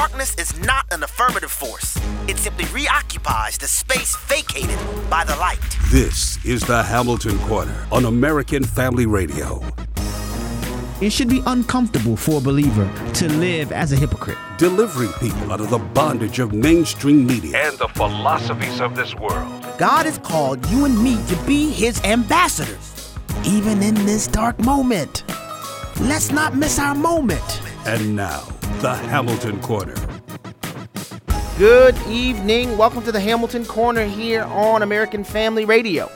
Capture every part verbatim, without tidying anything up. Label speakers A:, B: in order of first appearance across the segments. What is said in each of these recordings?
A: Darkness is not an affirmative force. It simply reoccupies the space vacated by the light.
B: This is the Hamilton Corner on American Family Radio.
C: It should be uncomfortable for a believer to live as a hypocrite.
B: Delivering people out of the bondage of mainstream media and the philosophies of this world.
A: God has called you and me to be his ambassadors, even in this dark moment. Let's not miss our moment.
B: And now, the Hamilton Corner.
D: Good evening. Welcome to the Hamilton Corner here on American Family Radio.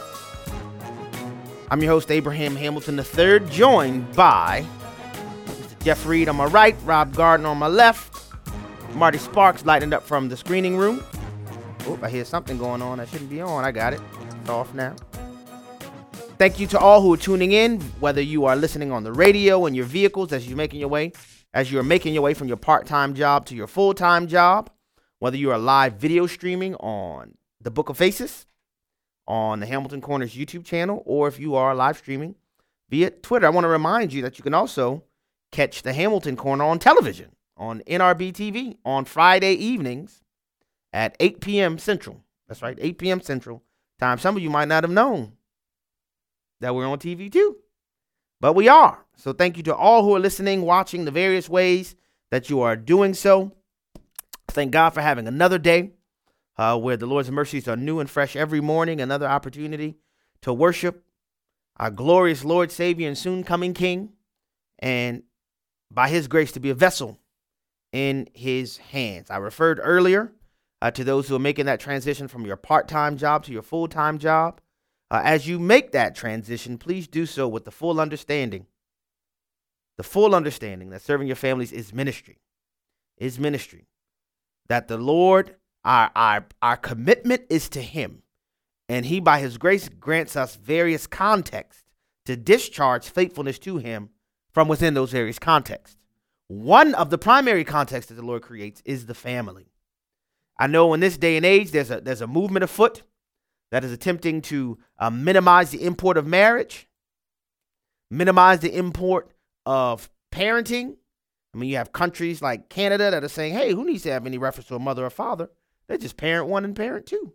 D: I'm your host, Abraham Hamilton the third, joined by Mister Jeff Reed on my right, Rob Gardner on my left, Marty Sparks lighting up from the screening room. Oh, I hear something going on. I shouldn't be on. I got it. It's off now. Thank you to all who are tuning in, whether you are listening on the radio in your vehicles as you're making your way, as you're making your way from your part-time job to your full-time job, whether you are live video streaming on the Book of Faces, on the Hamilton Corners YouTube channel, or if you are live streaming via Twitter. I want to remind you that you can also catch the Hamilton Corner on television, on N R B T V, on Friday evenings at eight p.m. Central. That's right, eight p.m. Central time. Some of you might not have known that we're on T V too, but we are. So thank you to all who are listening, watching, the various ways that you are doing so. Thank God for having another day uh, where the Lord's mercies are new and fresh every morning. Another opportunity to worship our glorious Lord, Savior, and soon coming King, and by his grace to be a vessel in his hands. I referred earlier uh, to those who are making that transition from your part-time job to your full-time job. Uh, as you make that transition, please do so with the full understanding, the full understanding that serving your families is ministry, is ministry, that the Lord, our, our, our commitment is to him, and he, by his grace, grants us various contexts to discharge faithfulness to him from within those various contexts. One of the primary contexts that the Lord creates is the family. I know in this day and age, there's a, there's a movement afoot that is attempting to uh, minimize the import of marriage, minimize the import of parenting. I mean, you have countries like Canada that are saying, hey, who needs to have any reference to a mother or father? They just parent one and parent two,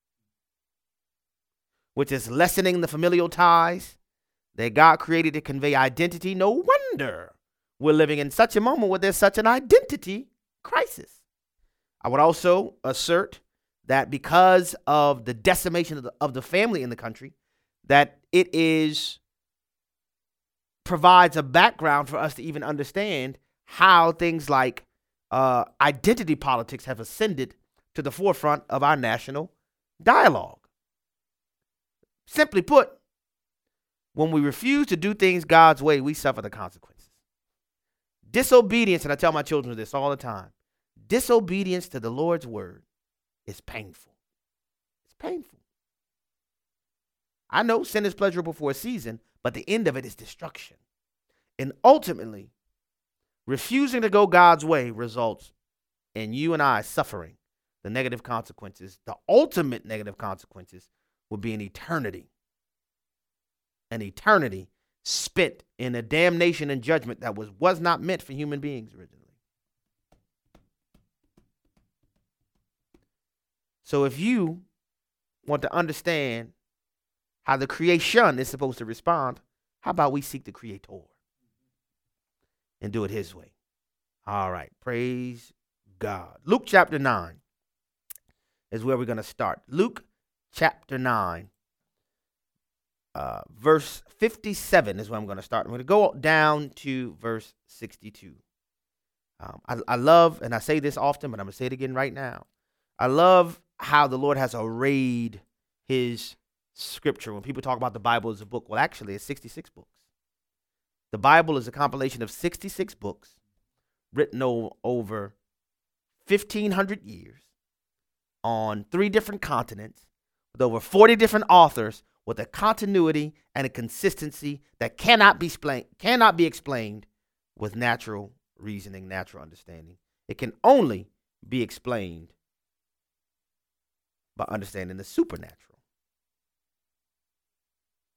D: which is lessening the familial ties that God created to convey identity. No wonder we're living in such a moment where there's such an identity crisis. I would also assert that because of the decimation of the, of the family in the country, that it is provides a background for us to even understand how things like uh, identity politics have ascended to the forefront of our national dialogue. Simply put, when we refuse to do things God's way, we suffer the consequences. Disobedience, and I tell my children this all the time, disobedience to the Lord's word is painful. It's painful. I know sin is pleasurable for a season, but the end of it is destruction. And ultimately, refusing to go God's way results in you and I suffering the negative consequences. The ultimate negative consequences would be an eternity. An eternity spent in a damnation and judgment that was, was not meant for human beings originally. So if you want to understand how the creation is supposed to respond, how about we seek the Creator and do it his way? All right. Praise God. Luke chapter nine is where we're going to start. Luke chapter nine, uh, verse fifty-seven is where I'm going to start. I'm going to go down to verse sixty-two. Um, I, I love, and I say this often, but I'm going to say it again right now. I love how the Lord has arrayed his scripture. When people talk about the Bible as a book, well, actually, it's sixty-six books. The Bible is a compilation of sixty-six books written o- over fifteen hundred years on three different continents with over forty different authors with a continuity and a consistency that cannot be explained, cannot be explained with natural reasoning, natural understanding. It can only be explained by understanding the supernatural.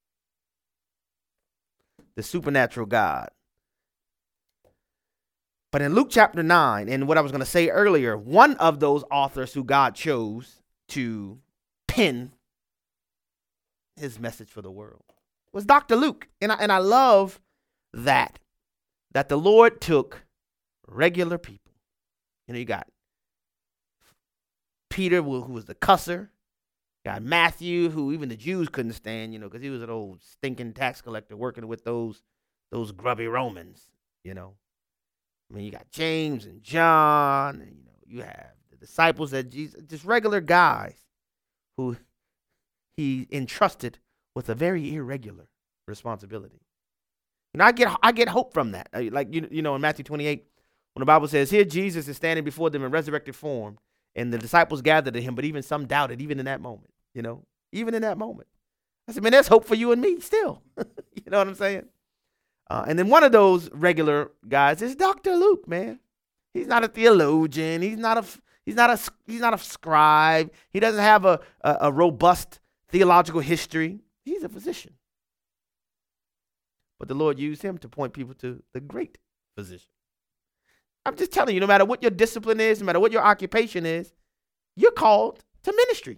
D: The supernatural God. But in Luke chapter nine, and what I was going to say earlier, one of those authors who God chose to pen his message for the world was Doctor Luke. And I, and I love that, that the Lord took regular people. You know, you got Peter, who was the cusser. You got Matthew, who even the Jews couldn't stand, you know, because he was an old stinking tax collector working with those, those grubby Romans, you know. I mean, you got James and John, and, you know, you have the disciples that Jesus, just regular guys who he entrusted with a very irregular responsibility. And I get I get hope from that. Like, you, you know, in Matthew twenty-eight, when the Bible says, here Jesus is standing before them in resurrected form, and the disciples gathered to him, but even some doubted, even in that moment, you know, even in that moment. I said, man, there's hope for you and me still. You know what I'm saying? Uh, and then one of those regular guys is Doctor Luke, man. He's not a theologian. He's not a he's not a he's not a scribe. He doesn't have a, a, a robust theological history. He's a physician. But the Lord used him to point people to the great physician. I'm just telling you, no matter what your discipline is, no matter what your occupation is, you're called to ministry.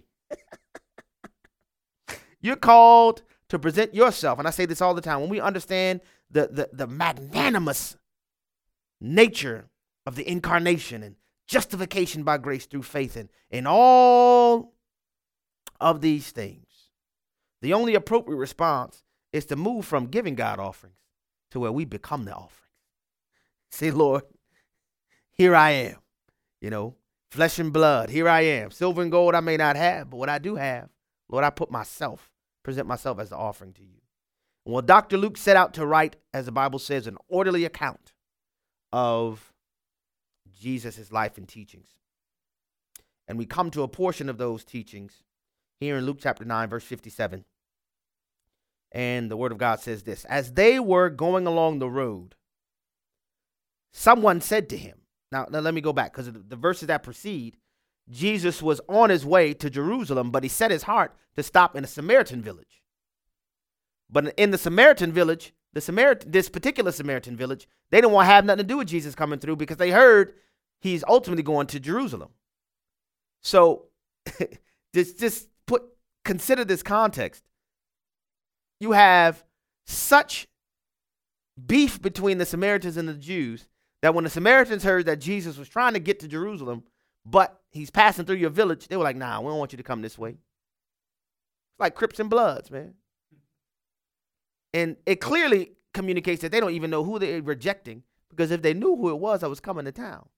D: You're called to present yourself. And I say this all the time. When we understand the, the, the magnanimous nature of the incarnation and justification by grace through faith and, and all of these things, the only appropriate response is to move from giving God offerings to where we become the offerings. Say, Lord, here I am, you know, flesh and blood. Here I am. Silver and gold I may not have, but what I do have, Lord, I put myself, present myself as the offering to you. And well, Doctor Luke set out to write, as the Bible says, an orderly account of Jesus' life and teachings. And we come to a portion of those teachings here in Luke chapter nine, verse fifty-seven. And the word of God says this: as they were going along the road, someone said to him. Now, now let me go back, because the, the verses that precede, Jesus was on his way to Jerusalem, but he set his heart to stop in a Samaritan village. But in the Samaritan village, the Samaritan, this particular Samaritan village, they didn't want to have nothing to do with Jesus coming through because they heard he's ultimately going to Jerusalem. So just, just put consider this context. You have such beef between the Samaritans and the Jews that when the Samaritans heard that Jesus was trying to get to Jerusalem, but he's passing through your village, they were like, nah, we don't want you to come this way. It's like Crips and Bloods, man. And it clearly communicates that they don't even know who they're rejecting, because if they knew who it was that was coming to town,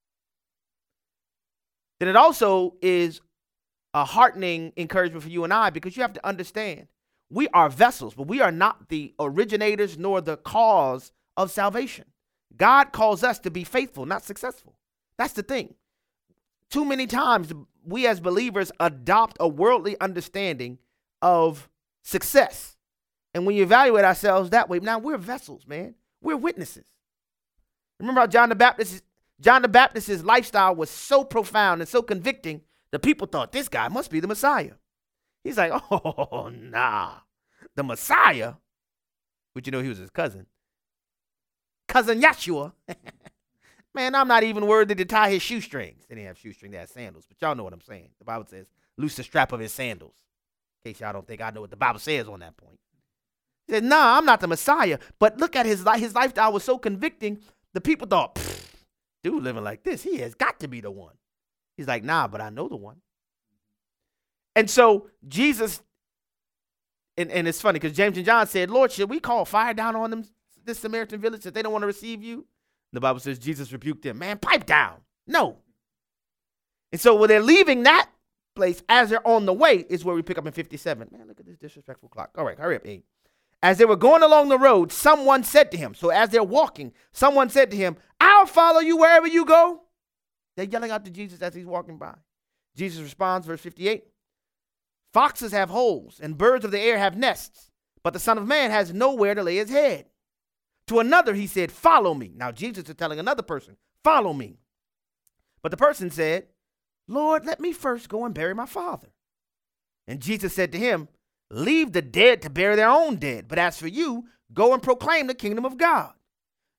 D: then it also is a heartening encouragement for you and I, because you have to understand, we are vessels, but we are not the originators nor the cause of salvation. God calls us to be faithful, not successful. That's the thing. Too many times we as believers adopt a worldly understanding of success. And when you evaluate ourselves that way, now we're vessels, man. We're witnesses. Remember how John the Baptist, John the Baptist's lifestyle was so profound and so convicting that people thought this guy must be the Messiah. He's like, oh, nah, the Messiah, but you know he was his cousin. Cousin Yeshua. Man, I'm not even worthy to tie his shoestrings. They didn't have shoestrings, they had sandals, but y'all know what I'm saying. The Bible says, loose the strap of his sandals. In case y'all don't think I know what the Bible says on that point. He said, nah, I'm not the Messiah. But look at his life. His lifestyle was so convicting, the people thought, dude living like this, he has got to be the one. He's like, nah, but I know the one. And so Jesus, and, and it's funny because James and John said, Lord, should we call fire down on them, this Samaritan village, that they don't want to receive you? The Bible says Jesus rebuked them. Man, pipe down. No. And so when they're leaving that place, as they're on the way, is where we pick up in fifty-seven. Man, look at this disrespectful clock. All right, hurry up, Abe. As they were going along the road, someone said to him, so as they're walking, someone said to him, I'll follow you wherever you go. They're yelling out to Jesus as he's walking by. Jesus responds, verse fifty-eight. Foxes have holes and birds of the air have nests, but the Son of Man has nowhere to lay his head. To another, he said, follow me. Now, Jesus is telling another person, follow me. But the person said, Lord, let me first go and bury my father. And Jesus said to him, leave the dead to bury their own dead. But as for you, go and proclaim the kingdom of God.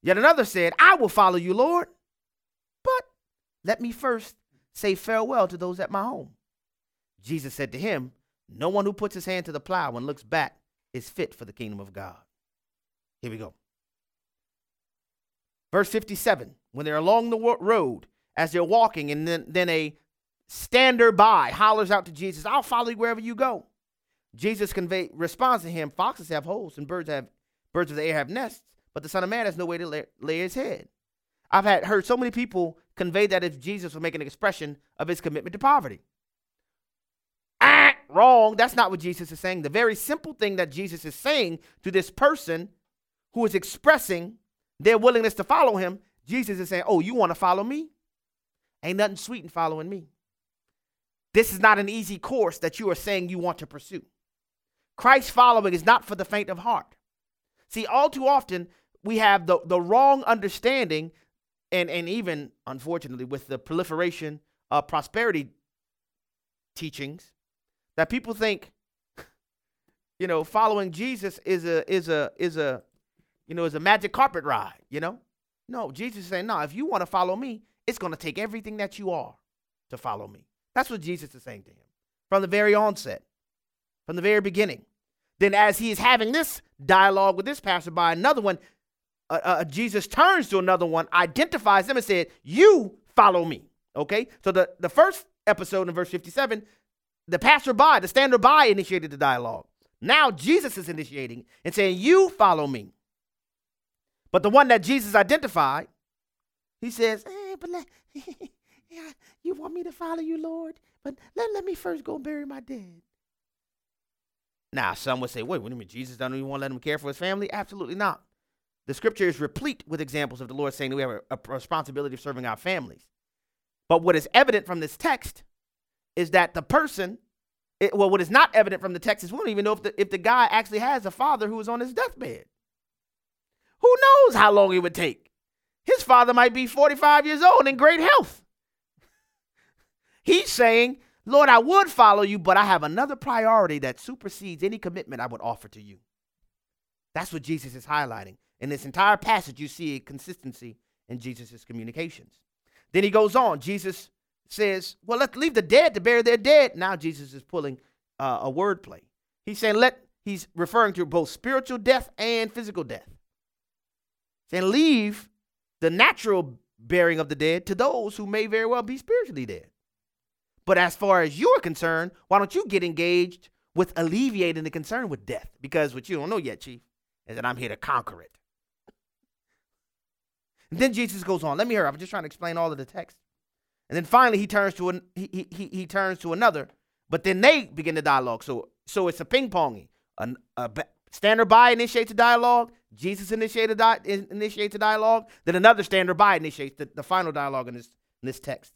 D: Yet another said, I will follow you, Lord, but let me first say farewell to those at my home. Jesus said to him, no one who puts his hand to the plow and looks back is fit for the kingdom of God. Here we go. Verse fifty-seven, when they're along the road, as they're walking, and then, then a stander by hollers out to Jesus, I'll follow you wherever you go. Jesus convey, responds to him, foxes have holes and birds have birds of the air have nests, but the Son of Man has no way to lay, lay his head. I've had heard so many people convey that if Jesus was making an expression of his commitment to poverty. Ah, wrong. That's not what Jesus is saying. The very simple thing that Jesus is saying to this person who is expressing their willingness to follow him, Jesus is saying, oh, you want to follow me? Ain't nothing sweet in following me. This is not an easy course that you are saying you want to pursue. Christ following is not for the faint of heart. See, all too often we have the, the wrong understanding, and, and even, unfortunately, with the proliferation of prosperity teachings, that people think, you know, following Jesus is a is a is a you know is a magic carpet ride. You know, no, Jesus is saying, no, if you want to follow me, it's going to take everything that you are to follow me. That's what Jesus is saying to him from the very onset, from the very beginning. Then as he is having this dialogue with this passerby, another one, uh, uh, Jesus turns to another one, identifies them and said, you follow me. Okay, so the, the first episode in verse fifty-seven, the passerby, the stander by initiated the dialogue. Now Jesus is initiating and saying, you follow me. But the one that Jesus identified, he says, hey, but let, yeah, you want me to follow you, Lord? But let, let me first go bury my dead. Now, some would say, wait, what do you mean? Jesus doesn't even want to let him care for his family? Absolutely not. The scripture is replete with examples of the Lord saying that we have a, a responsibility of serving our families. But what is evident from this text is that the person, it, well, what is not evident from the text is we don't even know if the, if the guy actually has a father who is on his deathbed. Who knows how long it would take? His father might be forty-five years old in great health. He's saying, Lord, I would follow you, but I have another priority that supersedes any commitment I would offer to you. That's what Jesus is highlighting. In this entire passage, you see a consistency in Jesus' communications. Then he goes on. Jesus says, well, let's leave the dead to bury their dead. Now Jesus is pulling uh, a word play. He's saying, let, he's referring to both spiritual death and physical death. Saying, leave the natural burying of the dead to those who may very well be spiritually dead. But as far as you're concerned, why don't you get engaged with alleviating the concern with death? Because what you don't know yet, Chief, is that I'm here to conquer it. And then Jesus goes on. Let me hear. I'm just trying to explain all of the text. And then finally, he turns to an, he, he, he turns to another. But then they begin the dialogue. So, so it's a ping-ponging. A, a stander by initiates a dialogue. Jesus initiated di- initiates a dialogue. Then another stander by initiates the, the final dialogue in this, in this text.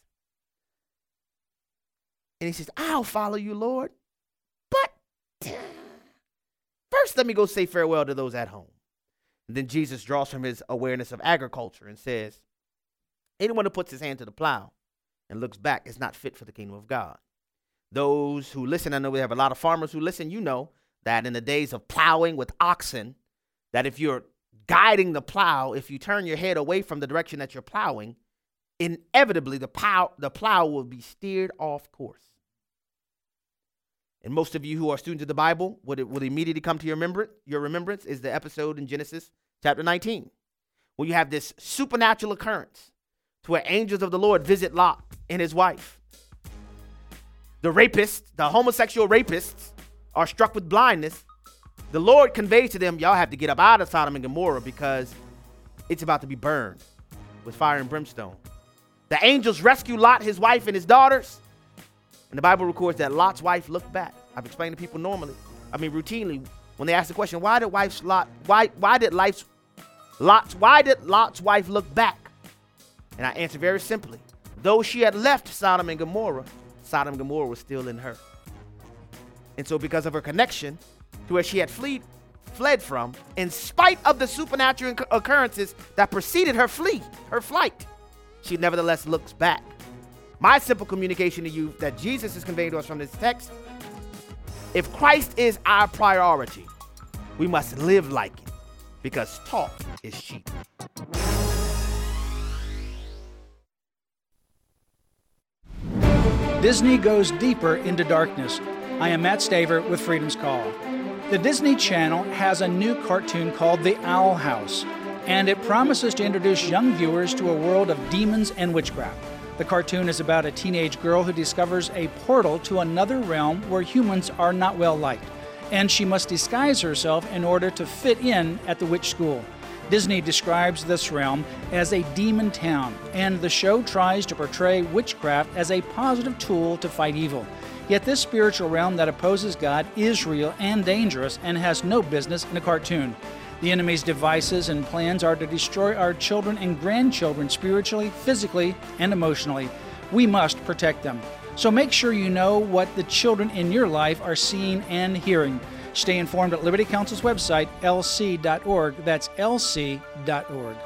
D: And he says, I'll follow you, Lord. But first, let me go say farewell to those at home. And then Jesus draws from his awareness of agriculture and says, anyone who puts his hand to the plow and looks back is not fit for the kingdom of God. Those who listen, I know we have a lot of farmers who listen, you know that in the days of plowing with oxen, that if you're guiding the plow, if you turn your head away from the direction that you're plowing, inevitably the plow, the plow will be steered off course. And most of you who are students of the Bible, what it will immediately come to your remembrance, your remembrance is the episode in Genesis chapter nineteen, where you have this supernatural occurrence to where angels of the Lord visit Lot and his wife. The rapists, the homosexual rapists, are struck with blindness. The Lord conveys to them, y'all have to get up out of Sodom and Gomorrah because it's about to be burned with fire and brimstone. The angels rescue Lot, his wife, and his daughters. And the Bible records that Lot's wife looked back. I've explained to people normally, I mean routinely, when they ask the question, why did wife's Lot, why, why did life's, Lot's, why did Lot's wife look back? And I answer very simply, though she had left Sodom and Gomorrah, Sodom and Gomorrah was still in her. And so because of her connection to where she had fled, fled from, in spite of the supernatural occurrences that preceded her flee, her flight, she nevertheless looks back. My simple communication to you that Jesus is conveying to us from this text, if Christ is our priority, we must live like it because talk is cheap.
E: Disney goes deeper into darkness. I am Matt Staver with Freedom's Call. The Disney Channel has a new cartoon called The Owl House, and it promises to introduce young viewers to a world of demons and witchcraft. The cartoon is about a teenage girl who discovers a portal to another realm where humans are not well liked, and she must disguise herself in order to fit in at the witch school. Disney describes this realm as a demon town, and the show tries to portray witchcraft as a positive tool to fight evil. Yet this spiritual realm that opposes God is real and dangerous and has no business in a cartoon. The enemy's devices and plans are to destroy our children and grandchildren spiritually, physically, and emotionally. We must protect them. So make sure you know what the children in your life are seeing and hearing. Stay informed at Liberty Counsel's website, L C dot org. That's L C dot org.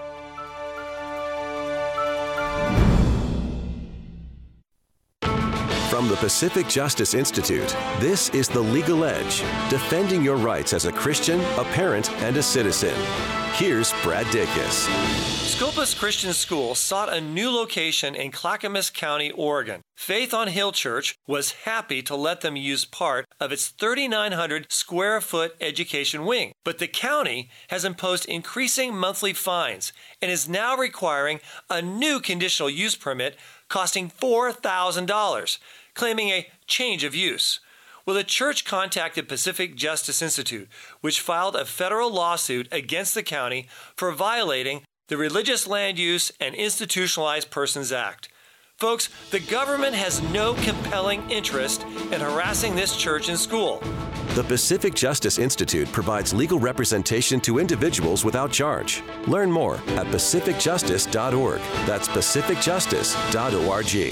F: From the Pacific Justice Institute, this is The Legal Edge, defending your rights as a Christian, a parent, and a citizen. Here's Brad Dacus.
G: Scopus Christian School sought a new location in Clackamas County, Oregon. Faith on Hill Church was happy to let them use part of its thirty-nine hundred square foot education wing. But the county has imposed increasing monthly fines and is now requiring a new conditional use permit costing four thousand dollars, claiming a change of use. Well, the church contacted Pacific Justice Institute, which filed a federal lawsuit against the county for violating the Religious Land Use and Institutionalized Persons Act. Folks, the government has no compelling interest in harassing this church and school.
F: The Pacific Justice Institute provides legal representation to individuals without charge. Learn more at pacific justice dot org. That's pacific justice dot org.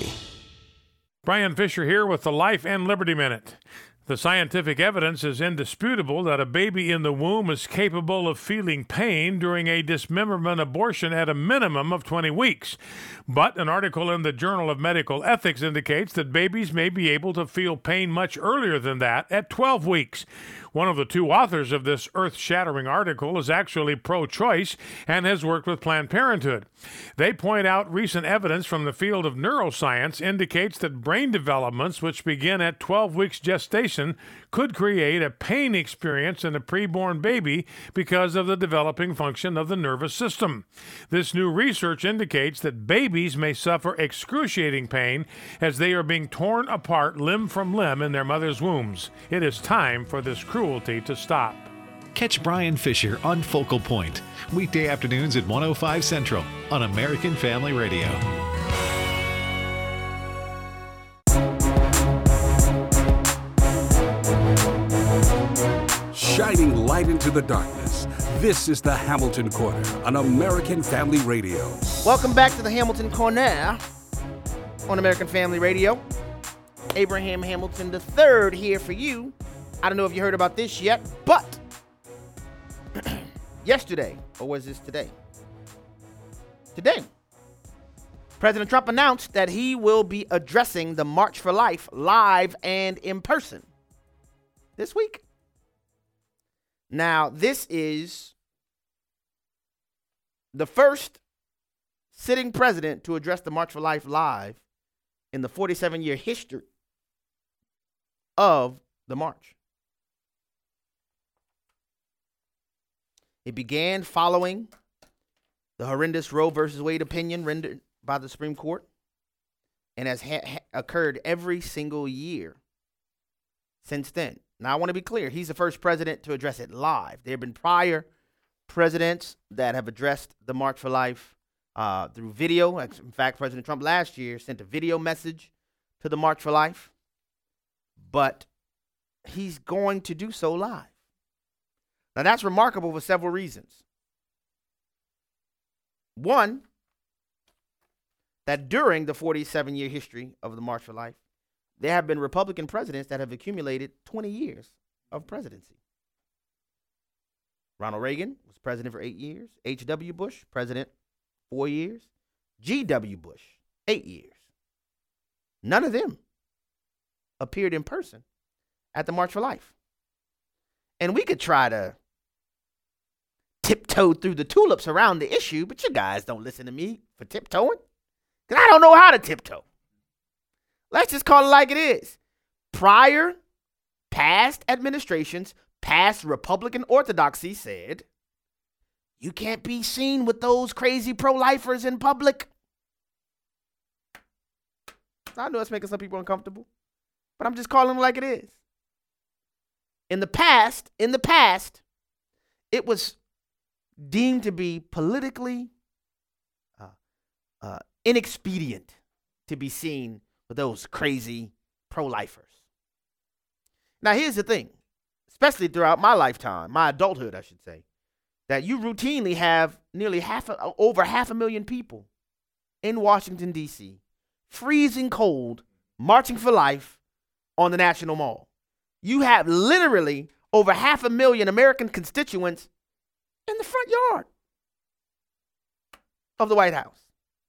H: Brian Fisher here with the Life and Liberty Minute. The scientific evidence is indisputable that a baby in the womb is capable of feeling pain during a dismemberment abortion at a minimum of twenty weeks. But an article in the Journal of Medical Ethics indicates that babies may be able to feel pain much earlier than that, at twelve weeks. One of the two authors of this earth-shattering article is actually pro-choice and has worked with Planned Parenthood. They point out recent evidence from the field of neuroscience indicates that brain developments which begin at twelve weeks gestation could create a pain experience in a preborn baby because of the developing function of the nervous system. This new research indicates that babies may suffer excruciating pain as they are being torn apart limb from limb in their mother's wombs. It is time for this cruelty to stop.
I: Catch Brian Fisher on Focal Point, weekday afternoons at one oh five Central on American Family Radio.
B: Shining light into the darkness. This is the Hamilton Corner on American Family Radio.
D: Welcome back to the Hamilton Corner on American Family Radio. Abraham Hamilton the third here for you. I don't know if you heard about this yet, but yesterday, or was this today? Today, President Trump announced that he will be addressing the March for Life live and in person this week. Now, this is the first sitting president to address the March for Life live in the forty-seven year history of the march. It began following the horrendous Roe versus Wade opinion rendered by the Supreme Court and has ha- ha- occurred every single year since then. Now, I want to be clear. He's the first president to address it live. There have been prior presidents that have addressed the March for Life uh, through video. In fact, President Trump last year sent a video message to the March for Life. But he's going to do so live. Now, that's remarkable for several reasons. One, that during the forty-seven year history of the March for Life, there have been Republican presidents that have accumulated twenty years of presidency. Ronald Reagan was president for eight years. H W Bush, president four years. G W Bush, eight years. None of them appeared in person at the March for Life. And we could try to tiptoe through the tulips around the issue, but you guys don't listen to me for tiptoeing, because I don't know how to tiptoe. Let's just call it like it is. Prior, past administrations, past Republican orthodoxy said, you can't be seen with those crazy pro-lifers in public. I know it's making some people uncomfortable, but I'm just calling it like it is. In the past, in the past, it was deemed to be politically uh, uh, inexpedient to be seen with those crazy pro-lifers. Now, here's the thing, especially throughout my lifetime, my adulthood, I should say, that you routinely have nearly half, a, over half a million people in Washington, D C, freezing cold, marching for life on the National Mall. You have literally over half a million American constituents in the front yard of the White House.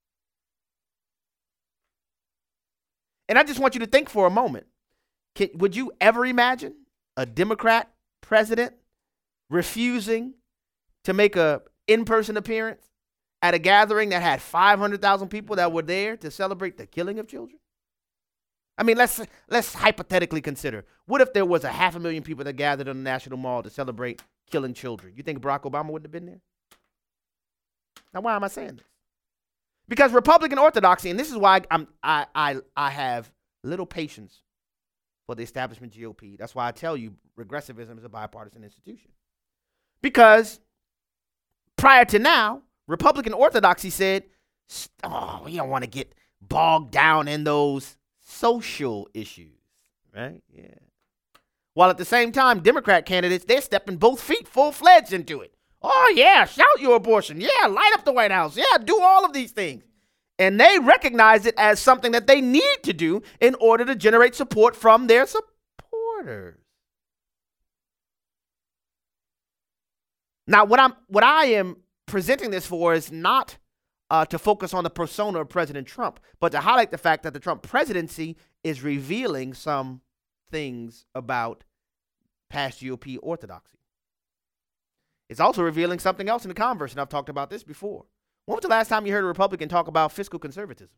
D: And I just want you to think for a moment. Can, would you ever imagine a Democrat president refusing to make a in-person appearance at a gathering that had five hundred thousand people that were there to celebrate the killing of children? I mean, let's let's hypothetically consider. What if there was a half a million people that gathered on the National Mall to celebrate killing children? You think Barack Obama wouldn't have been there? Now, why am I saying this? Because Republican orthodoxy, and this is why I'm, I, I, I have little patience for the establishment G O P. That's why I tell you regressivism is a bipartisan institution. Because prior to now, Republican orthodoxy said, oh, we don't want to get bogged down in those social issues, right? Yeah. While at the same time, Democrat candidates, they're stepping both feet full-fledged into it. Oh, yeah, shout your abortion. Yeah, light up the White House. Yeah, do all of these things. And they recognize it as something that they need to do in order to generate support from their supporters. Now, what I'm, what I am presenting this for is not uh, to focus on the persona of President Trump, but to highlight the fact that the Trump presidency is revealing some things about past G O P orthodoxy. It's also revealing something else in the converse, and I've talked about this before. When was the last time you heard a Republican talk about fiscal conservatism?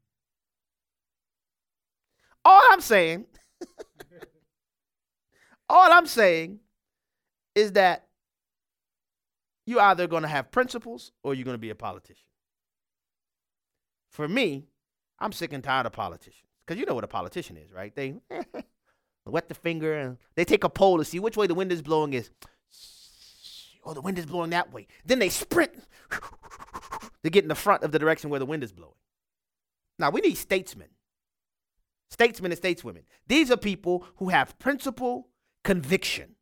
D: All I'm saying, all I'm saying is that you're either going to have principles or you're going to be a politician. For me, I'm sick and tired of politicians. Because you know what a politician is, right? They wet the finger and they take a poll to see which way the wind is blowing is. Oh, the wind is blowing that way. Then they sprint to get in the front of the direction where the wind is blowing. Now, we need statesmen. Statesmen and stateswomen. These are people who have principle, conviction,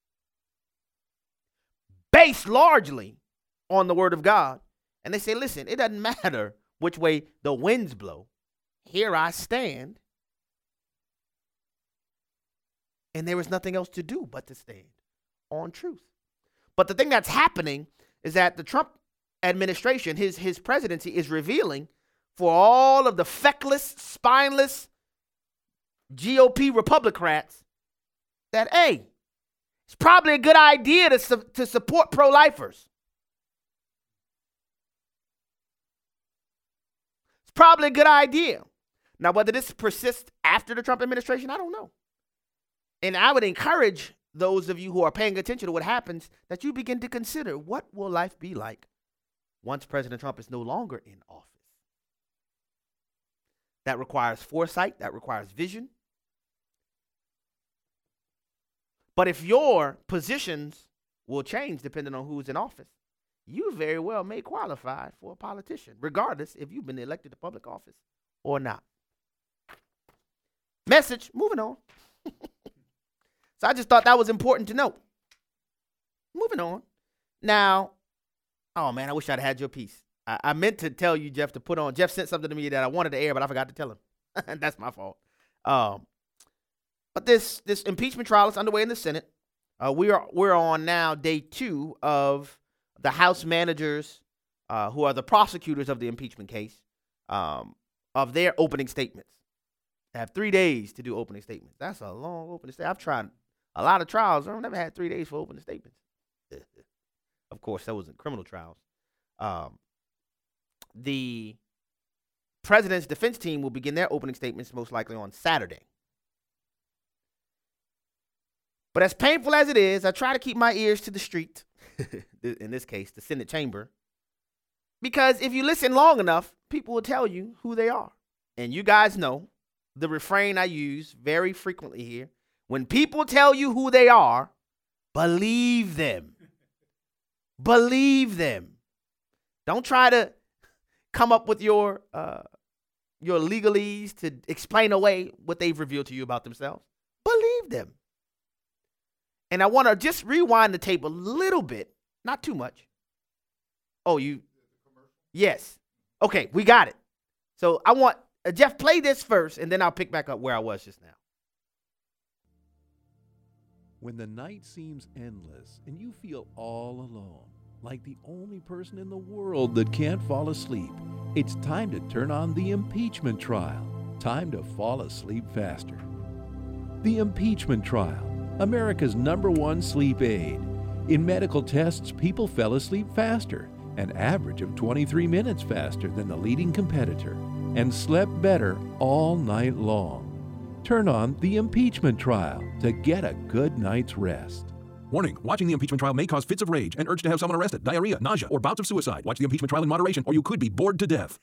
D: based largely on the word of God. And they say, listen, it doesn't matter which way the winds blow. Here I stand. And there is nothing else to do but to stand on truth. But the thing that's happening is that the Trump administration, his, his presidency is revealing for all of the feckless, spineless G O P Republicrats that, hey, it's probably a good idea to, su- to support pro-lifers. It's probably a good idea. Now, whether this persists after the Trump administration, I don't know. And I would encourage those of you who are paying attention to what happens, that you begin to consider, what will life be like once President Trump is no longer in office? That requires foresight. That requires vision. But if your positions will change depending on who's in office, you very well may qualify for a politician, regardless if you've been elected to public office or not. Message, moving on. So I just thought that was important to note. Moving on. Now, oh, man, I wish I'd had your piece. I, I meant to tell you, Jeff, to put on. Jeff sent something to me that I wanted to air, but I forgot to tell him. That's my fault. Um, but this this impeachment trial is underway in the Senate. Uh, we are we're on now day two of the House managers, uh, who are the prosecutors of the impeachment case, um, of their opening statements. They have three days to do opening statements. That's a long opening statement. I've tried a lot of trials. I've never had three days for opening statements. Of course, that wasn't criminal trials. Um, the President's defense team will begin their opening statements most likely on Saturday. But as painful as it is, I try to keep my ears to the street, in this case, the Senate chamber, because if you listen long enough, people will tell you who they are. And you guys know the refrain I use very frequently here. When people tell you who they are, believe them. Believe them. Don't try to come up with your uh, your legalese to explain away what they've revealed to you about themselves. Believe them. And I want to just rewind the tape a little bit, not too much. Oh, you? Yes. Okay, we got it. So I want, uh, Jeff, play this first, and then I'll pick back up where I was just now.
J: When the night seems endless and you feel all alone, like the only person in the world that can't fall asleep, it's time to turn on the impeachment trial. Time to fall asleep faster. The impeachment trial, America's number one sleep aid. In medical tests, people fell asleep faster, an average of twenty-three minutes faster than the leading competitor, and slept better all night long. Turn on the impeachment trial to get a good night's rest.
K: Warning, watching the impeachment trial may cause fits of rage and urge to have someone arrested, diarrhea, nausea, or bouts of suicide. Watch the impeachment trial in moderation or you could be bored to death.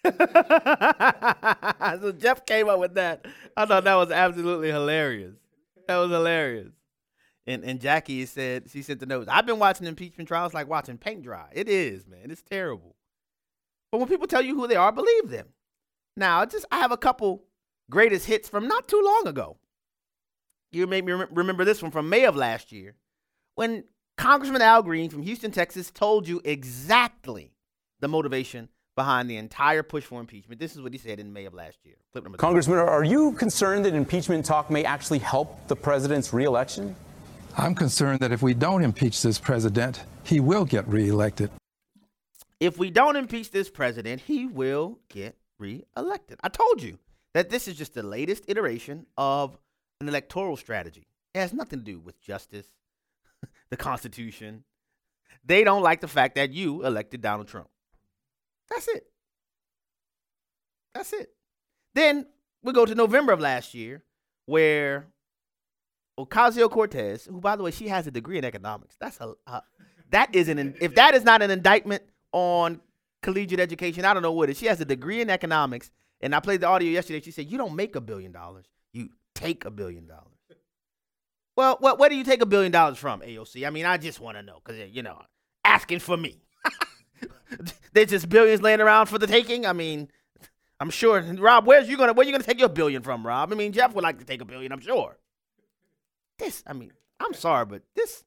D: So Jeff came up with that. I thought that was absolutely hilarious. That was hilarious. And and Jackie said, she sent the notes, I've been watching impeachment trials like watching paint dry. It is, man. It's terrible. But when people tell you who they are, believe them. Now, just I have a couple greatest hits from not too long ago. You made me rem- remember this one from May of last year, when Congressman Al Green from Houston, Texas, told you exactly the motivation behind the entire push for impeachment. This is what he said in May of last year. Clip number
L: Congressman, are you concerned that impeachment talk may actually help the president's reelection?
M: I'm concerned that if we don't impeach this president, he will get reelected.
D: If we don't impeach this president, he will get reelected. I told you that this is just the latest iteration of an electoral strategy. It has nothing to do with justice, the Constitution. They don't like the fact that you elected Donald Trump. That's it. That's it. Then we go to November of last year, where Ocasio-Cortez, who, by the way, she has a degree in economics. That's a uh, that is an if that is not an indictment on collegiate education, I don't know what it is. She has a degree in economics, and I played the audio yesterday. She said, "You don't make a billion dollars. You take a billion dollars." Well, what where do you take a billion dollars from, A O C? I mean, I just want to know because you know, asking for me. There's just billions laying around for the taking. I mean, I'm sure. Rob, where's you gonna where you gonna take your billion from, Rob? I mean, Jeff would like to take a billion, I'm sure. This, I mean, I'm sorry, but this,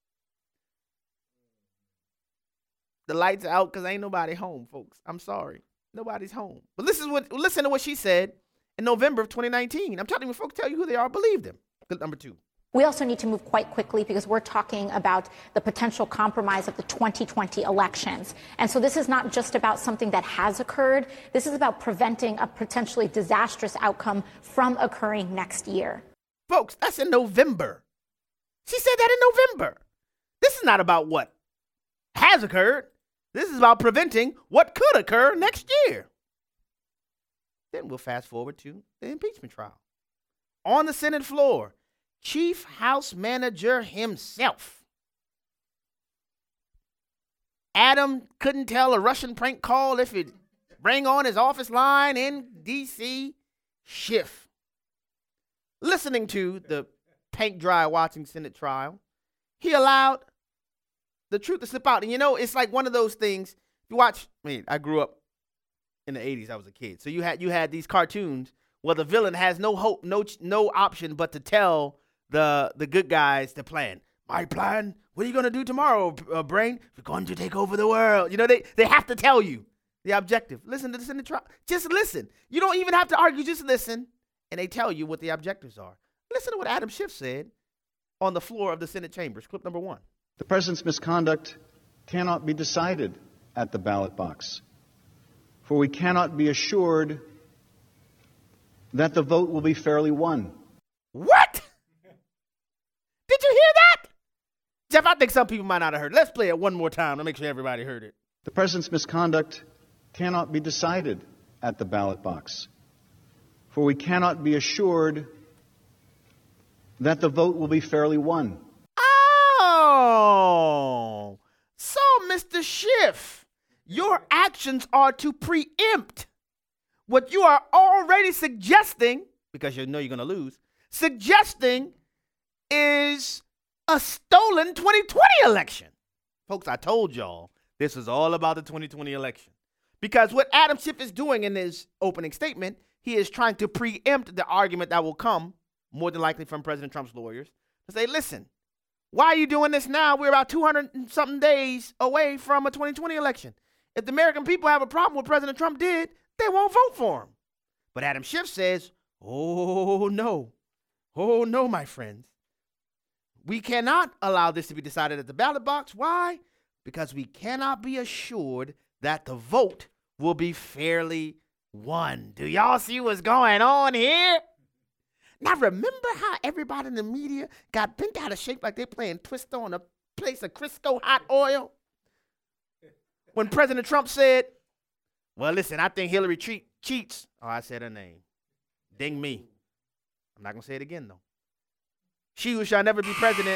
D: the lights are out because ain't nobody home, folks. I'm sorry, nobody's home. But this is what listen to what she said in November of twenty nineteen. I'm telling you, when folks tell you who they are, believe them. Clip number two.
N: We also need to move quite quickly because we're talking about the potential compromise of the twenty twenty elections. And so this is not just about something that has occurred. This is about preventing a potentially disastrous outcome from occurring next year.
D: Folks, that's in November. She said that in November. This is not about what has occurred. This is about preventing what could occur next year. Then we'll fast forward to the impeachment trial. On the Senate floor, Chief House Manager himself, Adam, couldn't tell a Russian prank call if it rang on his office line in D C Schiff. Listening to the paint dry watching Senate trial, he allowed the truth to slip out. And you know, it's like one of those things. You watch, I mean, I grew up in the eighties, I was a kid. So you had you had these cartoons where the villain has no hope, no no option but to tell the the good guys the plan. My plan? What are you going to do tomorrow, uh, Brain? We're going to take over the world. You know, they, they have to tell you the objective. Listen to this in the trial. Just listen. You don't even have to argue. Just listen. And they tell you what the objectives are. Listen to what Adam Schiff said on the floor of the Senate chambers. Clip number one.
O: The president's misconduct cannot be decided at the ballot box, for we cannot be assured that the vote will be fairly won.
D: What? Did you hear that? Jeff, I think some people might not have heard it. Let's play it one more time to make sure everybody heard it.
O: The president's misconduct cannot be decided at the ballot box. For we cannot be assured that the vote will be fairly won.
D: Oh, so Mister Schiff, your actions are to preempt what you are already suggesting, because you know you're going to lose, suggesting is a stolen twenty twenty election. Folks, I told y'all this is all about the twenty twenty election. Because what Adam Schiff is doing in his opening statement, he is trying to preempt the argument that will come, more than likely from President Trump's lawyers, to say, listen, why are you doing this now? We're about two hundred and something days away from a twenty twenty election. If the American people have a problem with what President Trump did, they won't vote for him. But Adam Schiff says, oh, no. Oh, no, my friends. We cannot allow this to be decided at the ballot box. Why? Because we cannot be assured that the vote will be fairly won. Do y'all see what's going on here? Now, remember how everybody in the media got bent out of shape like they're playing Twister on a place of Crisco hot oil? When President Trump said, well, listen, I think Hillary che- cheats. Oh, I said her name. Ding me. I'm not going to say it again, though. She who shall never be president.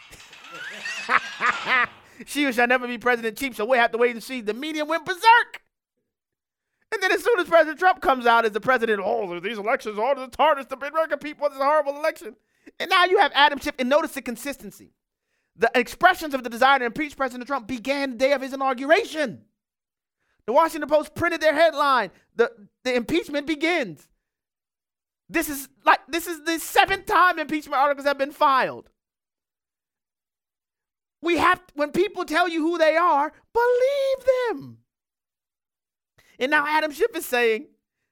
D: She who shall never be president cheats, so we'll have to wait and see. The media went berserk. And then as soon as President Trump comes out as the president, oh, these elections are the hardest to American people. This is a horrible election. And now you have Adam Schiff, and notice the consistency. The expressions of the desire to impeach President Trump began the day of his inauguration. The Washington Post printed their headline, the, the impeachment begins. This is like this is the seventh time impeachment articles have been filed. We have, when people tell you who they are, believe them. And now Adam Schiff is saying,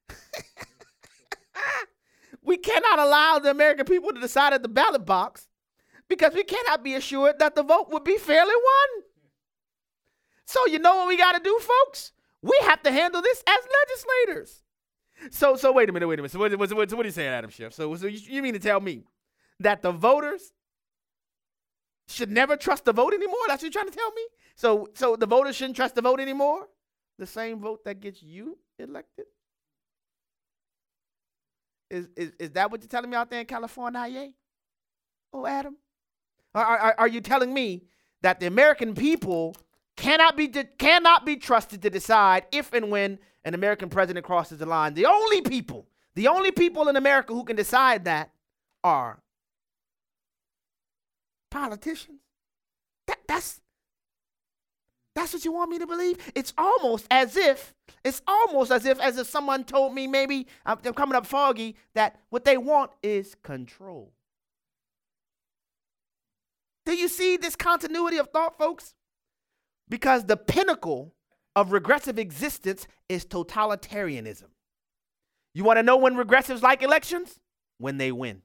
D: we cannot allow the American people to decide at the ballot box because we cannot be assured that the vote would be fairly won. So you know what we got to do, folks? We have to handle this as legislators. So, so wait a minute, wait a minute. So what, what, what, so what are you saying, Adam Schiff? So, so you, you mean to tell me that the voters should never trust the vote anymore? That's what you're trying to tell me? So, so the voters shouldn't trust the vote anymore? The same vote that gets you elected? Is, is, is that what you're telling me out there in California? Yeah? Oh, Adam? Are, are, are you telling me that the American people cannot be cannot be trusted to decide if and when an American president crosses the line? The only people, the only people in America who can decide that are politicians. That, that's that's what you want me to believe? It's almost as if, it's almost as if, as if someone told me, maybe I'm, I'm coming up foggy, that what they want is control. Do you see this continuity of thought, folks? Because the pinnacle of regressive existence is totalitarianism. You want to know when regressives like elections? When they win.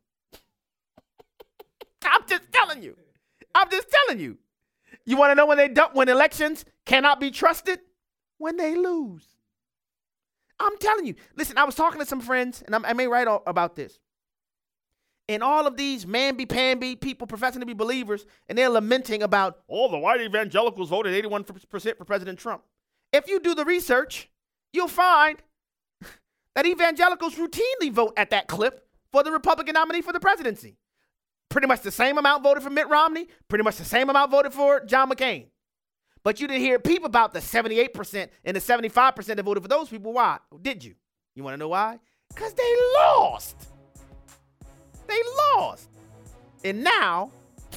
D: I'm just telling you. I'm just telling you. You want to know when they don't, when elections cannot be trusted? When they lose. I'm telling you. Listen, I was talking to some friends, and I'm, I may write all about this. And all of these mamby-pamby people professing to be believers, and they're lamenting about, oh, the white evangelicals voted eighty-one percent for President Trump. If you do the research, you'll find that evangelicals routinely vote at that clip for the Republican nominee for the presidency. Pretty much the same amount voted for Mitt Romney, pretty much the same amount voted for John McCain. But you didn't hear peep about the seventy-eight percent and the seventy-five percent that voted for those people. Why? Did you? You want to know why? Because they lost. They lost. And now,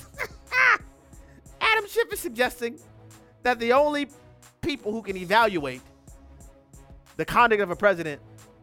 D: Adam Schiff is suggesting that the only people who can evaluate the conduct of a president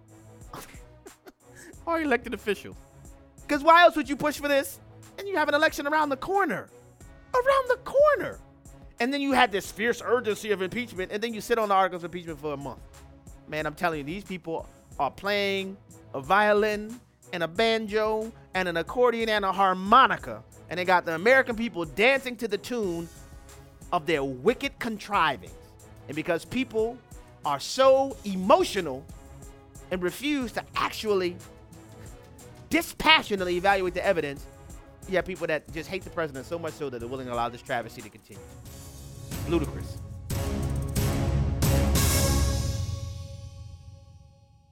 D: are elected officials. Because why else would you push for this? And you have an election around the corner. Around the corner. And then you had this fierce urgency of impeachment, and then you sit on the articles of impeachment for a month. Man, I'm telling you, these people are playing a violin and a banjo and an accordion and a harmonica, and they got the American people dancing to the tune of their wicked contrivings. And because people are so emotional and refuse to actually dispassionately evaluate the evidence, you have people that just hate the president so much so that they're willing to allow this travesty to continue. Ludicrous.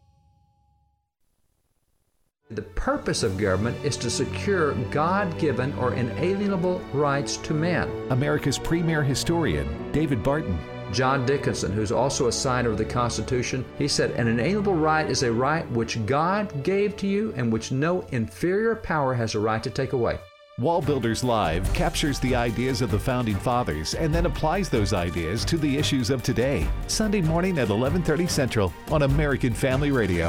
P: The purpose of government is to secure God-given or inalienable rights to man.
I: America's premier historian, David Barton.
P: John Dickinson, who's also a signer of the Constitution, he said, an inalienable right is a right which God gave to you and which no inferior power has a right to take away.
I: Wall Builders Live captures the ideas of the Founding Fathers and then applies those ideas to the issues of today. Sunday morning at eleven thirty Central on American Family Radio.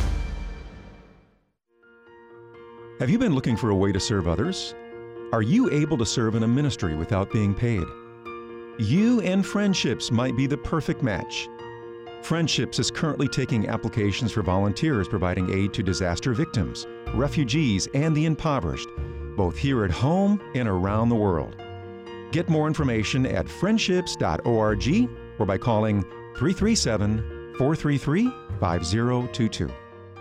Q: Have you been looking for a way to serve others? Are you able to serve in a ministry without being paid? You and Friendships might be the perfect match. Friendships is currently taking applications for volunteers providing aid to disaster victims, refugees, and the impoverished, both here at home and around the world. Get more information at friendships dot org or by calling three three seven, four three three, five zero two two.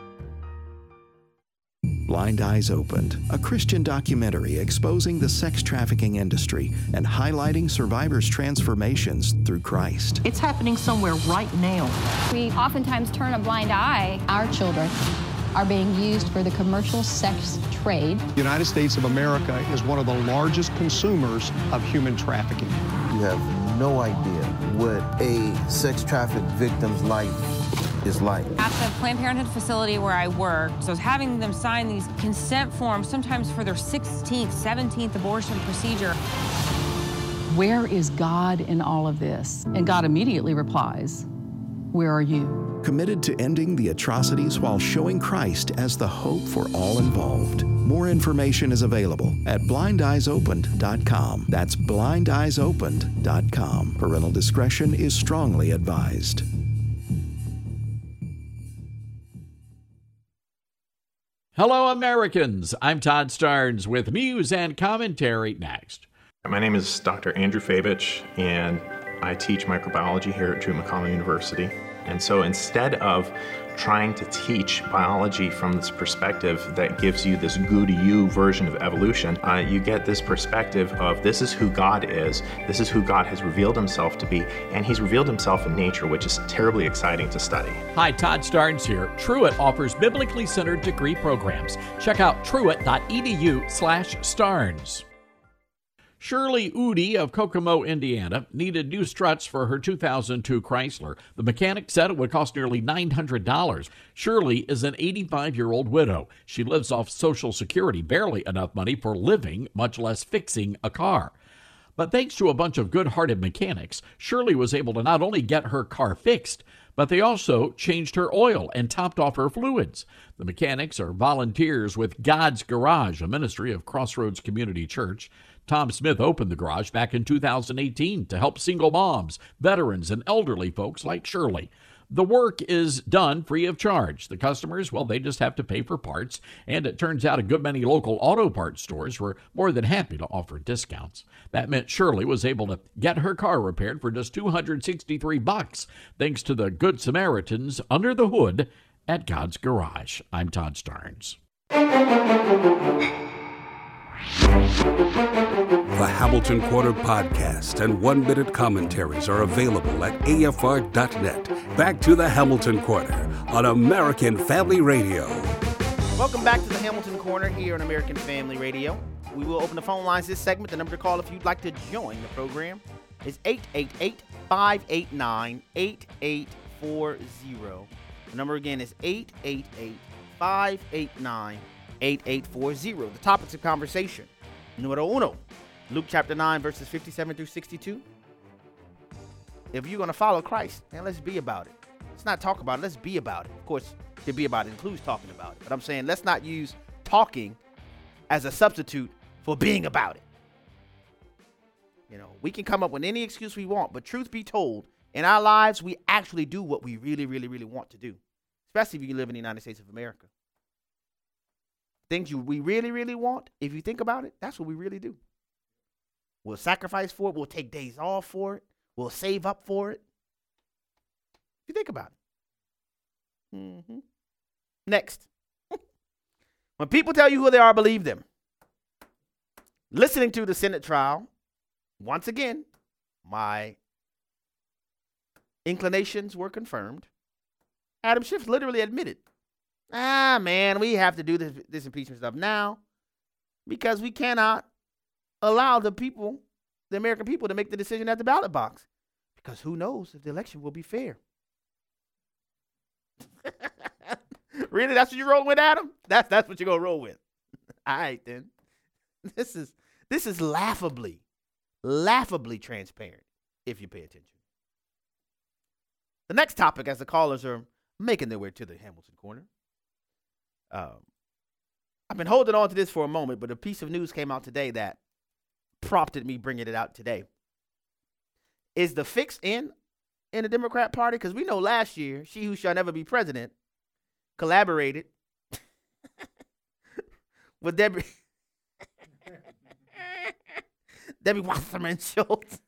R: Blind Eyes Opened, a Christian documentary exposing the sex trafficking industry and highlighting survivors' transformations through Christ.
S: It's happening somewhere right now.
T: We oftentimes turn a blind eye.
U: Our children are being used for the commercial sex trade.
V: The United States of America is one of the largest consumers of human trafficking.
W: You have no idea what a sex trafficked victim's life is like.
X: At the Planned Parenthood facility where I worked, so I was having them sign these consent forms, sometimes for their sixteenth, seventeenth abortion procedure.
S: Where is God in all of this? And God immediately replies, where are you?
R: Committed to ending the atrocities while showing Christ as the hope for all involved. More information is available at blind eyes opened dot com. That's blind eyes opened dot com. Parental discretion is strongly advised.
Y: Hello, Americans. I'm Todd Starnes with news and commentary next.
Z: My name is Doctor Andrew Fabich, and I teach microbiology here at Drew McConnell University. And so instead of trying to teach biology from this perspective that gives you this goo-to-you version of evolution, uh, you get this perspective of this is who God is, this is who God has revealed himself to be, and he's revealed himself in nature, which is terribly exciting to study.
Y: Hi, Todd Starnes here. Truett offers biblically centered degree programs. Check out truett dot e d u slash starnes. Shirley Udi of Kokomo, Indiana, needed new struts for her two thousand two Chrysler. The mechanic said it would cost nearly nine hundred dollars. Shirley is an eighty-five-year-old widow. She lives off Social Security, barely enough money for living, much less fixing a car. But thanks to a bunch of good-hearted mechanics, Shirley was able to not only get her car fixed, but they also changed her oil and topped off her fluids. The mechanics are volunteers with God's Garage, a ministry of Crossroads Community Church. Tom Smith opened the garage back in two thousand eighteen to help single moms, veterans, and elderly folks like Shirley. The work is done free of charge. The customers, well, they just have to pay for parts, and it turns out a good many local auto parts stores were more than happy to offer discounts. That meant Shirley was able to get her car repaired for just two hundred sixty-three bucks, thanks to the Good Samaritans under the hood at God's Garage. I'm Todd Starnes.
B: The Hamilton Corner podcast and one-minute commentaries are available at A F R dot net. Back to the Hamilton Corner on American Family Radio.
D: Welcome back to the Hamilton Corner here on American Family Radio. We will open the phone lines this segment. The number to call if you'd like to join the program is eight eight eight, five eight nine, eight eight four zero. The number again is eight eight eight, five eight nine, eight eight four zero. The topics of conversation. Numero uno, Luke chapter nine, verses fifty-seven through sixty-two. If you're going to follow Christ, man, let's be about it. Let's not talk about it. Let's be about it. Of course, to be about it includes talking about it. But I'm saying let's not use talking as a substitute for being about it. You know, we can come up with any excuse we want, but truth be told, in our lives, we actually do what we really, really, really want to do, especially if you live in the United States of America. Things you we really, really want, if you think about it, that's what we really do. We'll sacrifice for it. We'll take days off for it. We'll save up for it. If you think about it. Mm-hmm. Next. When people tell you who they are, believe them. Listening to the Senate trial, once again, my inclinations were confirmed. Adam Schiff literally admitted ah, man, we have to do this, this impeachment stuff now because we cannot allow the people, the American people, to make the decision at the ballot box. Because who knows if the election will be fair. Really? That's what you're rolling with, Adam? That's that's what you're gonna roll with. All right, then. This is this is laughably, laughably transparent if you pay attention. The next topic, as the callers are making their way to the Hamilton Corner. Um, I've been holding on to this for a moment, but a piece of news came out today that prompted me bringing it out today. Is the fix in in the Democrat Party? Because we know last year, She Who Shall Never Be President collaborated with Debbie Debbie Wasserman Schultz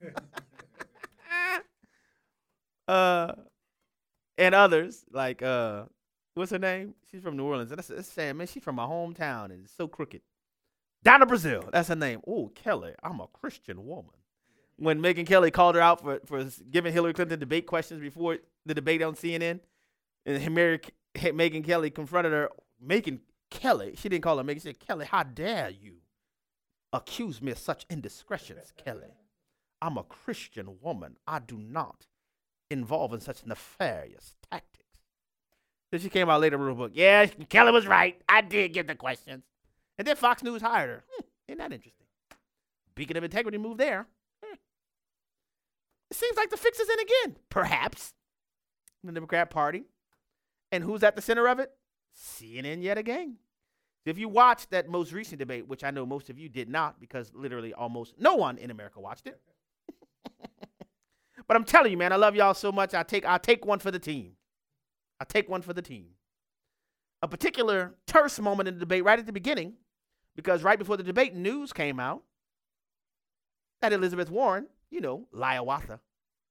D: uh, and others like uh, what's her name? She's from New Orleans. That's, that's saying, man, she's from my hometown and it's so crooked. Donna Brazile, that's her name. Oh, Kelly, I'm a Christian woman. When Megyn Kelly called her out for, for giving Hillary Clinton debate questions before the debate on C N N, and Mary, Megyn Kelly confronted her. Megyn Kelly, she didn't call her Megyn, she said, Kelly, how dare you accuse me of such indiscretions, Kelly? I'm a Christian woman. I do not involve in such nefarious tactics. Then she came out later with a book. Yeah, Kelly was right. I did give the questions. And then Fox News hired her. Hmm, isn't that interesting? Beacon of integrity move there. Hmm. It seems like the fix is in again, perhaps, in the Democrat Party. And who's at the center of it? C N N yet again. If you watched that most recent debate, which I know most of you did not because literally almost no one in America watched it. But I'm telling you, man, I love y'all so much. I take, I'll take one for the team. I'll take one for the team. A particular terse moment in the debate right at the beginning, because right before the debate, news came out that Elizabeth Warren, you know, Liawatha,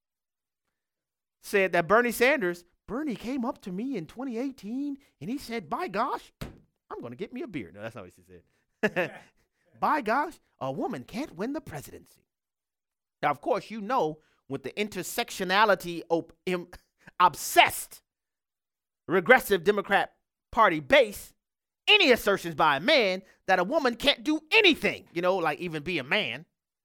D: said that Bernie Sanders, Bernie came up to me in twenty eighteen and he said, by gosh, I'm going to get me a beer. No, that's not what she said. By gosh, a woman can't win the presidency. Now, of course, you know, with the intersectionality op- im- obsessed, regressive Democrat Party base, any assertions by a man that a woman can't do anything, you know, like even be a man.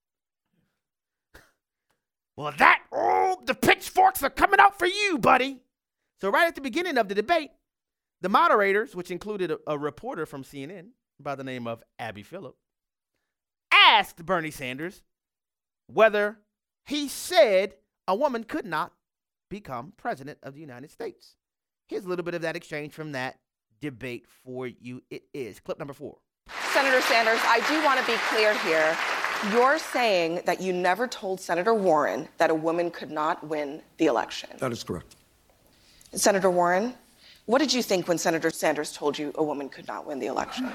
D: Well, that, oh, the pitchforks are coming out for you, buddy. So right at the beginning of the debate, the moderators, which included a, a reporter from C N N by the name of Abby Phillip, asked Bernie Sanders whether he said a woman could not become president of the United States. Here's a little bit of that exchange from that debate for you. It is clip number four.
A: Senator Sanders, I do want to be clear here. You're saying that you never told Senator Warren that a woman could not win the election.
C: That is correct.
A: Senator Warren, what did you think when Senator Sanders told you a woman could not win the election?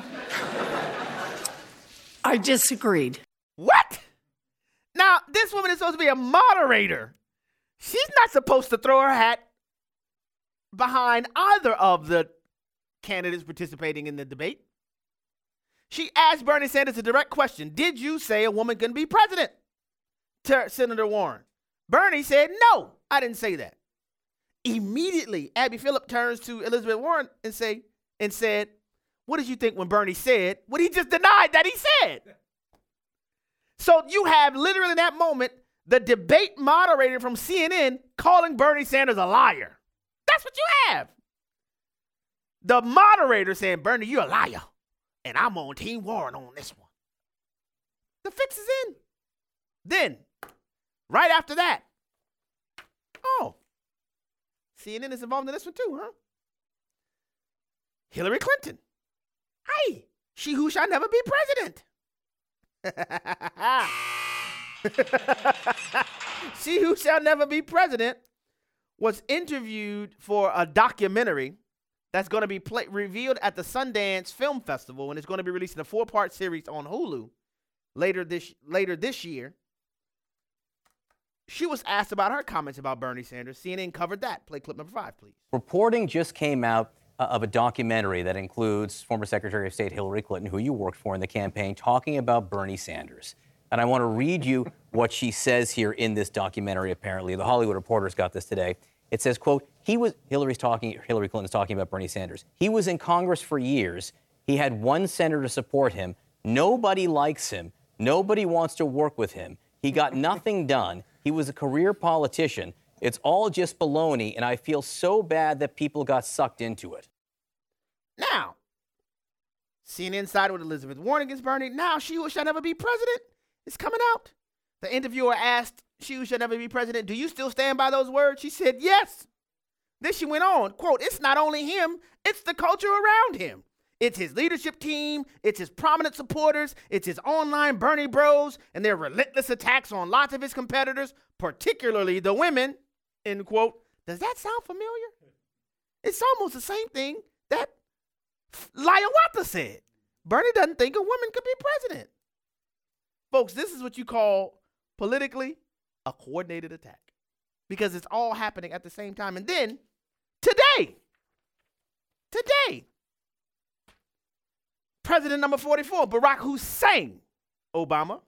E: I disagreed.
D: What? Now, this woman is supposed to be a moderator. She's not supposed to throw her hat behind either of the candidates participating in the debate. She asked Bernie Sanders a direct question. Did you say a woman can be president? To Senator Warren. Bernie said, no, I didn't say that. Immediately, Abby Phillip turns to Elizabeth Warren and say and said, what did you think when Bernie said what he just denied that he said? So you have literally in that moment the debate moderator from C N N calling Bernie Sanders a liar. That's what you have. The moderator saying, Bernie, you're a liar. And I'm on Team Warren on this one. The fix is in. Then, right after that, oh, C N N is involved in this one too, huh? Hillary Clinton. Hey, she who shall never be president. She who shall never be president was interviewed for a documentary that's going to be play- revealed at the Sundance Film Festival, and it's going to be released in a four-part series on Hulu later this later this year. She was asked about her comments about Bernie Sanders. C N N covered that. Play clip number five, please.
F: Reporting just came out uh, of a documentary that includes former Secretary of State Hillary Clinton, who you worked for in the campaign, talking about Bernie Sanders. And I want to read you what she says here in this documentary, apparently. The Hollywood Reporter's got this today. It says, quote, he was, Hillary's talking, Hillary Clinton's talking about Bernie Sanders. He was in Congress for years. He had one senator to support him. Nobody likes him. Nobody wants to work with him. He got nothing done. He was a career politician. It's all just baloney, and I feel so bad that people got sucked into it.
D: Now, C N N sided with Elizabeth Warren against Bernie. Now, she who shall never be president is coming out. The interviewer asked, she who shall never be president, do you still stand by those words? She said, yes. Then she went on, quote, it's not only him, it's the culture around him. It's his leadership team, it's his prominent supporters, it's his online Bernie bros, and their relentless attacks on lots of his competitors, particularly the women, end quote. Does that sound familiar? It's almost the same thing that Hiawatha said. Bernie doesn't think a woman could be president. Folks, this is what you call politically a coordinated attack, because it's all happening at the same time. And then today, today, President number forty-four, Barack Hussein Obama,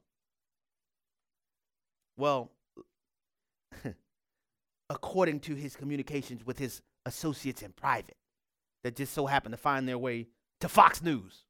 D: well, according to his communications with his associates in private that just so happened to find their way to Fox News.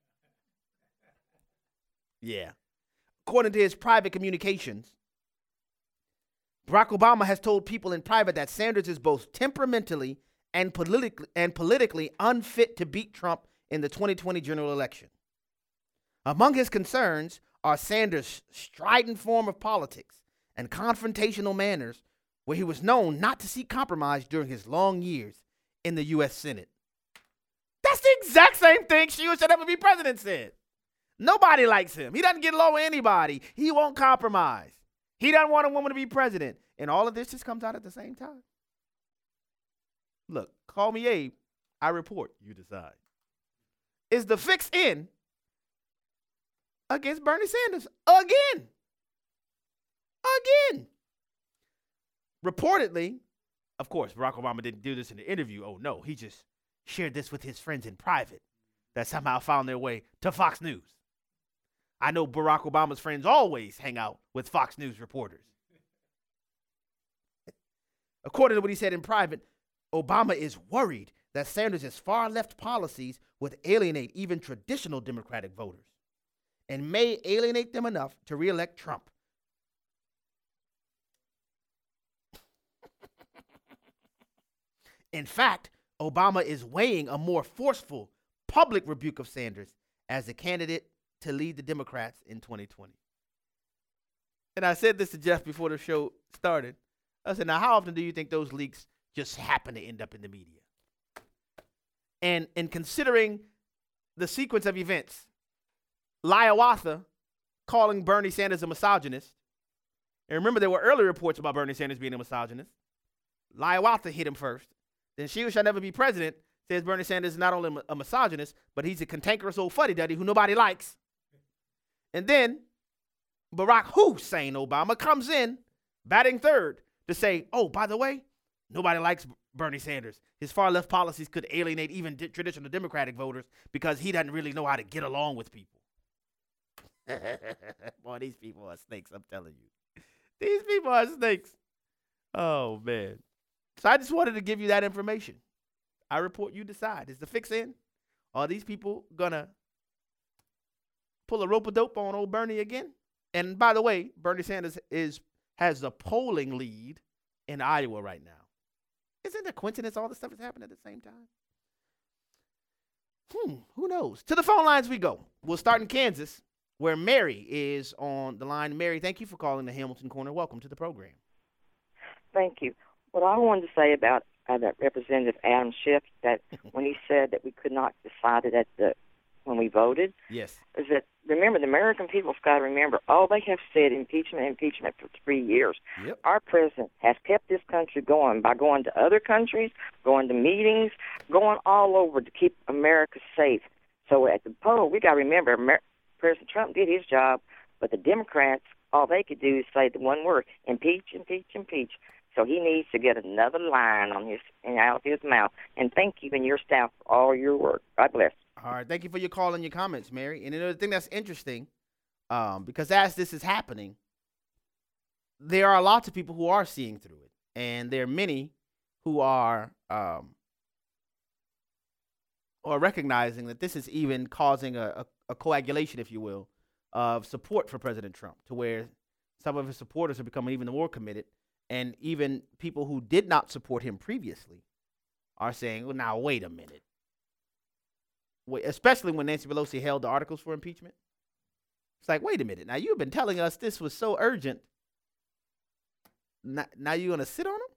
D: Yeah. According to his private communications, Barack Obama has told people in private that Sanders is both temperamentally and politically and politically unfit to beat Trump in the twenty twenty general election. Among his concerns are Sanders' strident form of politics and confrontational manners, where he was known not to seek compromise during his long years in the U S Senate. That's the exact same thing she should ever be president said. Nobody likes him. He doesn't get along with anybody. He won't compromise. He doesn't want a woman to be president. And all of this just comes out at the same time. Look, call me Abe. I report. You decide. Is the fix in against Bernie Sanders again? Again. Reportedly, of course, Barack Obama didn't do this in the interview. Oh, no. He just shared this with his friends in private that somehow found their way to Fox News. I know Barack Obama's friends always hang out with Fox News reporters. According to what he said in private, Obama is worried that Sanders' far-left policies would alienate even traditional Democratic voters and may alienate them enough to reelect Trump. In fact, Obama is weighing a more forceful public rebuke of Sanders as a candidate to lead the Democrats in twenty twenty. And I said this to Jeff before the show started. I said, now, how often do you think those leaks just happen to end up in the media? And in considering the sequence of events, Hiawatha calling Bernie Sanders a misogynist, and remember there were early reports about Bernie Sanders being a misogynist. Hiawatha hit him first. Then she who shall never be president says Bernie Sanders is not only a misogynist, but he's a cantankerous old fuddy-duddy who nobody likes. And then Barack Hussein Obama comes in, batting third, to say, oh, by the way, nobody likes Bernie Sanders. His far-left policies could alienate even di- traditional Democratic voters because he doesn't really know how to get along with people. Boy, these people are snakes, I'm telling you. These people are snakes. Oh, man. So I just wanted to give you that information. I report, you decide. Is the fix in? Are these people going to pull a rope-a-dope on old Bernie again? And by the way, Bernie Sanders is has the polling lead in Iowa right now. Isn't it a coincidence all this stuff is happening at the same time? Hmm, who knows? To the phone lines we go. We'll start in Kansas, where Mary is on the line. Mary, thank you for calling the Hamilton Corner. Welcome to the program.
C: Thank you. What I wanted to say about uh, that Representative Adam Schiff, that when he said that we could not decide it at the when we voted,
D: yes,
C: is that remember the American people's got to remember all they have said impeachment, impeachment for three years.
D: Yep.
C: Our president has kept this country going by going to other countries, going to meetings, going all over to keep America safe. So at the poll, we got to remember Amer- President Trump did his job, but the Democrats, all they could do is say the one word: impeach, impeach, impeach. So he needs to get another line on his and out his mouth. And thank you and your staff for all your work. God bless.
D: All right. Thank you for your call and your comments, Mary. And another thing that's interesting, um, because as this is happening, there are lots of people who are seeing through it. And there are many who are um, or recognizing that this is even causing a, a, a coagulation, if you will, of support for President Trump, to where some of his supporters are becoming even more committed, and even people who did not support him previously are saying, well, now, wait a minute. Wait, especially when Nancy Pelosi held the articles for impeachment. It's like, wait a minute. Now, you've been telling us this was so urgent. Now, now you're going to sit on them?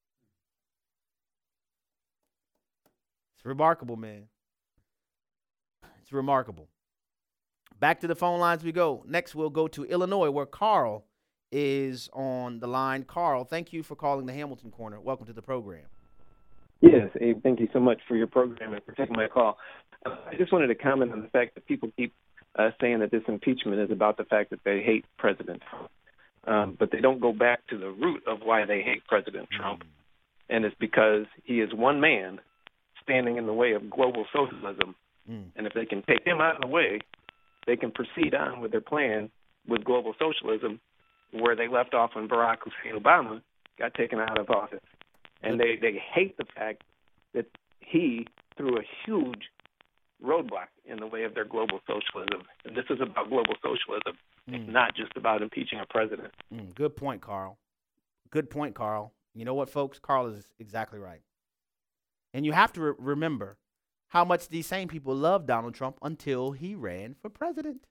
D: It's remarkable, man. It's remarkable. Back to the phone lines we go. Next, we'll go to Illinois, where Carl is on the line. Carl, thank you for calling the Hamilton Corner. Welcome to the program.
E: Yes, Abe, thank you so much for your program and for taking my call. Uh, I just wanted to comment on the fact that people keep uh, saying that this impeachment is about the fact that they hate President Trump. Um, but they don't go back to the root of why they hate President Trump. And it's because he is one man standing in the way of global socialism. Mm. And if they can take him out of the way, they can proceed on with their plan with global socialism, where they left off when Barack Hussein Obama got taken out of office. And they, they hate the fact that he threw a huge roadblock in the way of their global socialism. And this is about global socialism. Mm. It's not just about impeaching a president.
D: Mm, good point, Carl. Good point, Carl. You know what, folks? Carl is exactly right. And you have to re- remember how much these same people loved Donald Trump until he ran for president.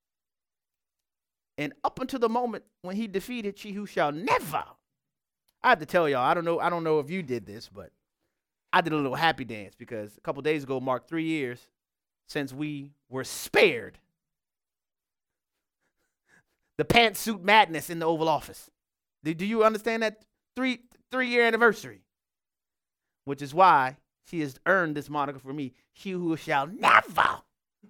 D: And up until the moment when he defeated She Who Shall Never. I have to tell y'all, I don't know, I don't know if you did this, but I did a little happy dance because a couple days ago marked three years since we were spared the pantsuit madness in the Oval Office. Do, do you understand that three three year anniversary? Which is why she has earned this moniker for me. She who shall never,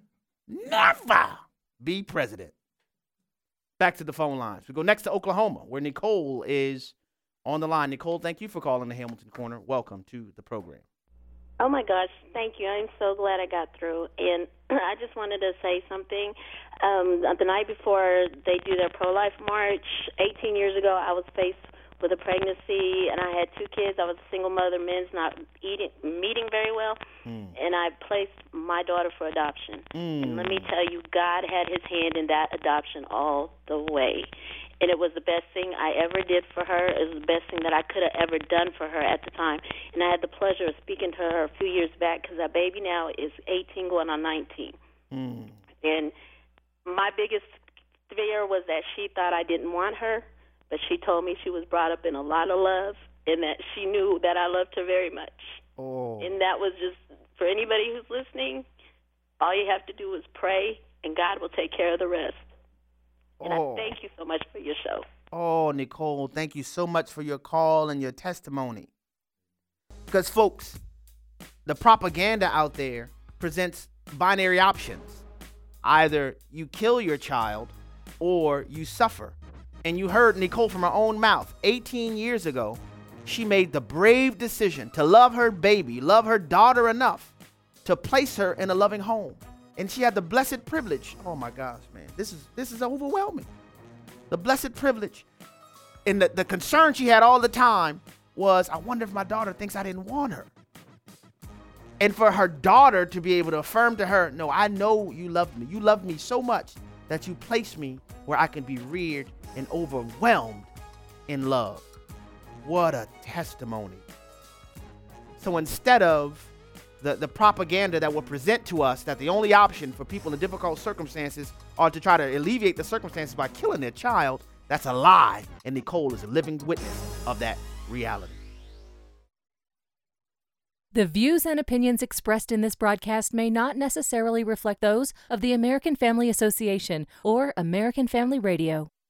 D: never be president. Back to the phone lines. We go next to Oklahoma, where Nicole is on the line. Nicole, thank you for calling the Hamilton Corner. Welcome to the program.
G: Oh, my gosh. Thank you. I'm so glad I got through. And I just wanted to say something. Um, the night before they do their pro-life march, eighteen years ago, I was faced with a pregnancy, and I had two kids. I was a single mother. Men's not eating, meeting very well. Mm. And I placed my daughter for adoption. Mm. And let me tell you, God had his hand in that adoption all the way. And it was the best thing I ever did for her. It was the best thing that I could have ever done for her at the time. And I had the pleasure of speaking to her a few years back, because that baby now is eighteen going on nineteen. Mm. And my biggest fear was that she thought I didn't want her, but she told me she was brought up in a lot of love and that she knew that I loved her very much. Oh. And that was just, for anybody who's listening, all you have to do is pray, and God will take care of the rest. And oh. I thank you so much for your show.
D: Oh, Nicole, thank you so much for your call and your testimony. Because, folks, the propaganda out there presents binary options. Either you kill your child or you suffer. And you heard Nicole from her own mouth. eighteen years ago, she made the brave decision to love her baby, love her daughter enough to place her in a loving home. And she had the blessed privilege. Oh, my gosh, man. This is this is overwhelming. The blessed privilege. And the, the concern she had all the time was, I wonder if my daughter thinks I didn't want her. And for her daughter to be able to affirm to her, no, I know you loved me. You loved me so much that you placed me where I can be reared and overwhelmed in love. What a testimony. So instead of The, the propaganda that will present to us that the only option for people in difficult circumstances are to try to alleviate the circumstances by killing their child, that's a lie. And Nicole is a living witness of that reality.
H: The views and opinions expressed in this broadcast may not necessarily reflect those of the American Family Association or American Family Radio.